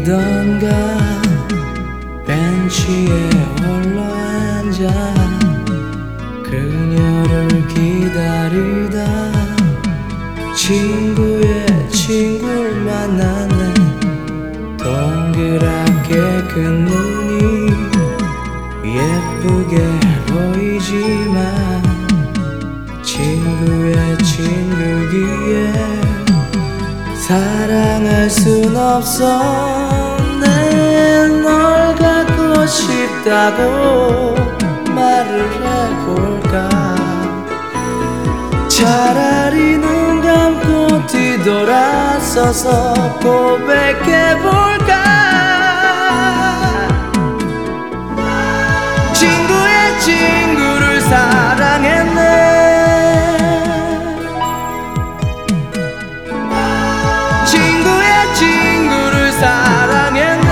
날이던가 벤치에 홀로 앉아 그녀를 기다리다 친구의 친구를 만났네. 동그랗게 큰 눈이 예쁘게 보이지만 친구의 친구기에 사랑할 순 없어. 내 널 갖고 싶다고 말을 해볼까. 차라리 눈 감고 뒤돌아서서 고백해볼까. 친구의 친구를 사랑했네. 친구의 친구를 사랑했네.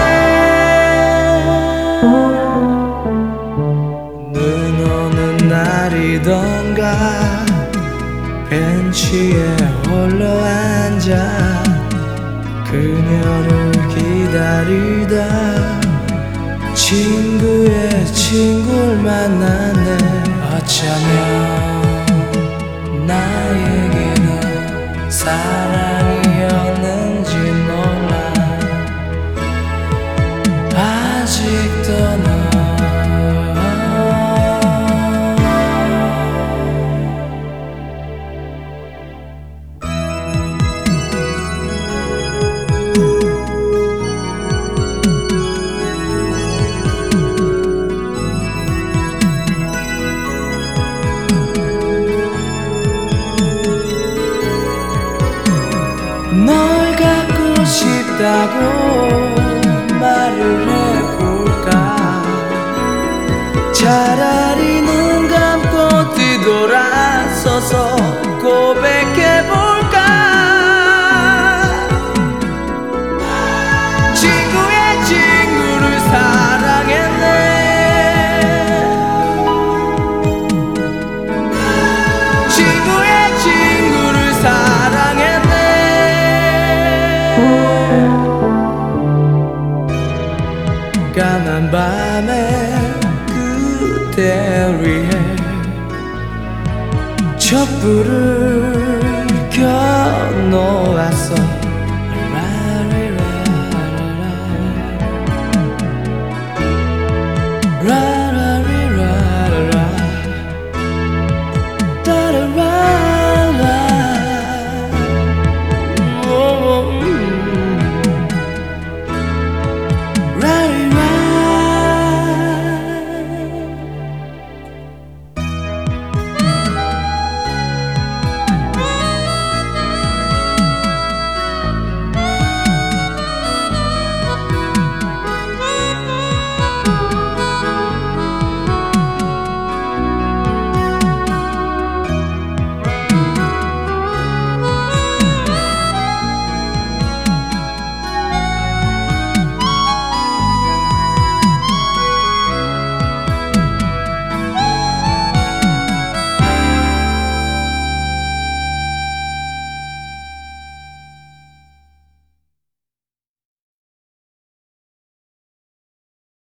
눈 오는 날이던가 벤치에 홀로 앉아 그녀를 기다리다 친구의 친구를 만났네. 어쩌면 나에게는 사랑이었는지 몰라. 아직도 너 널 갖고 싶다고 말을 해볼까. 차라리 눈 감고 뒤돌아서서 고백해볼까. 친구의 친구를 사랑했네. 친구의 친구를 사랑했네. 까만 밤에 그대 위해 촛불을 켜놓았어.